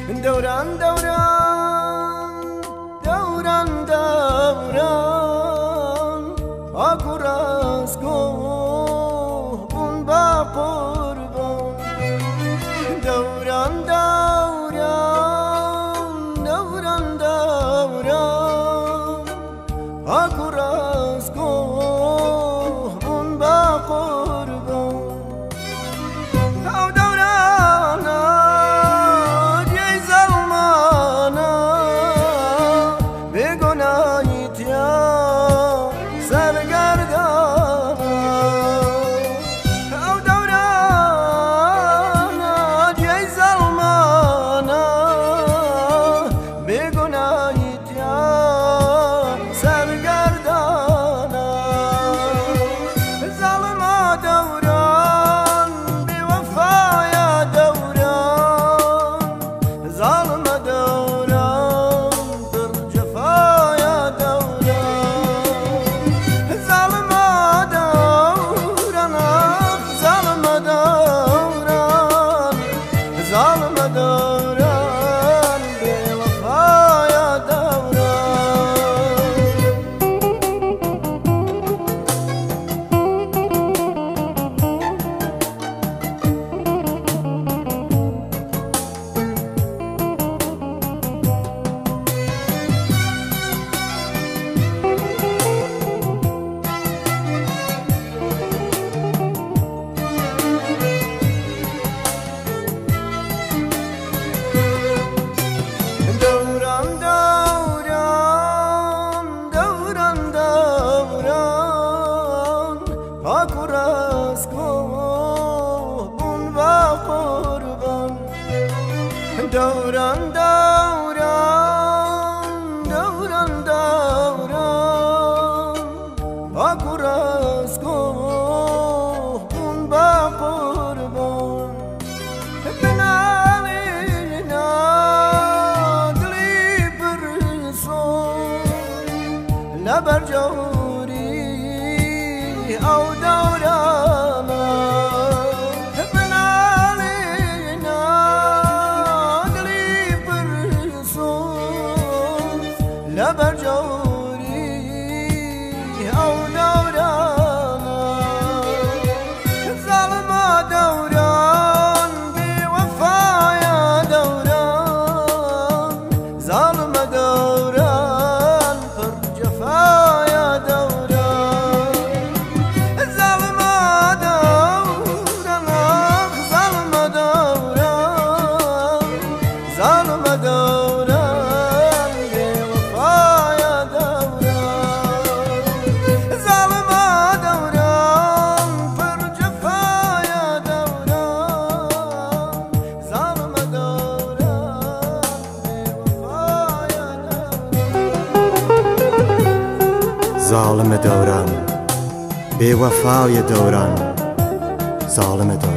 دوران دوران دوران دوران اکو رازگاه بون با قربان دوران دوران دوران دوران اکو رازگاه بون با قربان اکو رازگاه بون با قربان دوران دوران دوران دوران اکو رازگاه بون با قربان بنالينا دلی برسون لبرجوري او دورانا بنالينا دلی برسون لبرجوري او دورانا ظلمة دوران بوفايا دوران ظلمة دوران فرجفايا دوران ظلمة دوران بوفايا دوران ظلمة دوران فرجفايا دوران ظلمة دوران بوفايا دوران ظالم دوران بی وفای دوران ظالم دوران